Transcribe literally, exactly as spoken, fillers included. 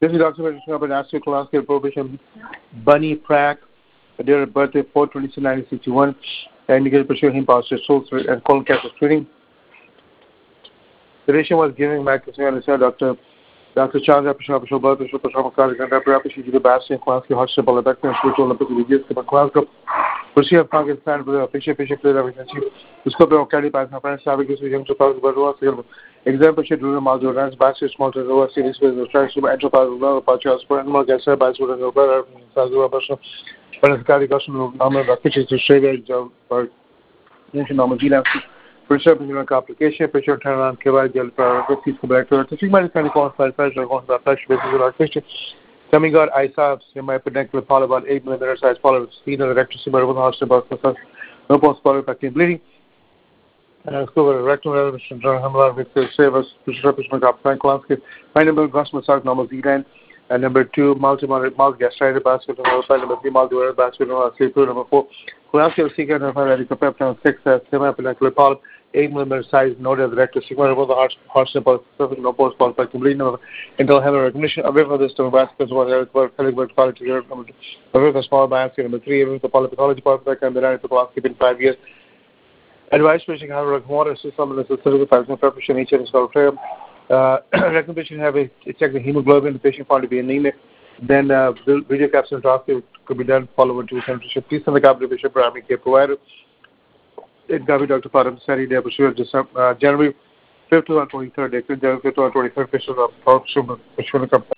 This is Doctor Patricia Upper National Colonoscopy Profession Bunny Prack, a date of birth four twenty nineteen sixty-one, and indicated for sure him positive soul and colon cancer screening. The patient was giving back to Doctor Doctor Chandra Prashad Prashad Bhatt Prashad Prashad Makari and Doctor Apishi the Bastion Colonoscopy Hospital Balabek and Spiritual Olympic Religious Colonoscopy. Prashad Pakistan with a patient patient clear everything. उसको पे OKD पास में अपने साबिक इस vision के पास बढ़वा सिर्फ exam पे शेड्यूल में मालूम है बात से स्मॉल टू ओवर सीरीज में स्टार्ट से एंटर पास हुआ पांच हॉस्पिटल में कैसे बात हुआ है ऊपर साजू वापस पर इसकारी का सुनो नाम रखी चीज से शेयर जब पर नेशन नाम जिला प्रेशर पे का एप्लीकेशन प्रेशर टर्न के बाद जल पर किस को बैक तो ठीक मैं इसका कौन सा प्रेशर कौन सा प्रेशर बेसिस और question coming out I saw semi pedunculated polyp about eight millimeter size polyp seen in the rectus subarachnoid hospital no post polyp bleeding. And I discovered a rectal revolution hemorrhage with the service, which represents a Frank Lansky, findable gastrostomy normal Z-line, and number two, multi-moderate mouth gastritis basket, and number three, multi-moderate basket, and sleep number four. Lansky was seeking to find a peptide six, semi-pedunculated polyp, eight millimeter size, noted the rectus sigma, above the heart, heart simple, surface, no post polyp, bleeding, until hemorrhage recognition, away from this to basket, one area, pelvic quality, away from small basket, number three, away from the polypathology part, and then I took Lansky in five years. Advice patient have a water system and cervical fasting preparation each and so prayer. Uh recommendation have a check the hemoglobin, the patient found to be anemic. Then uh video capsule endoscopy could be done following to temperature. Please send the copy to primary care provider. It got Doctor Padam Sari Day December uh, January fifth to twenty third, January fifth to twenty third, patient of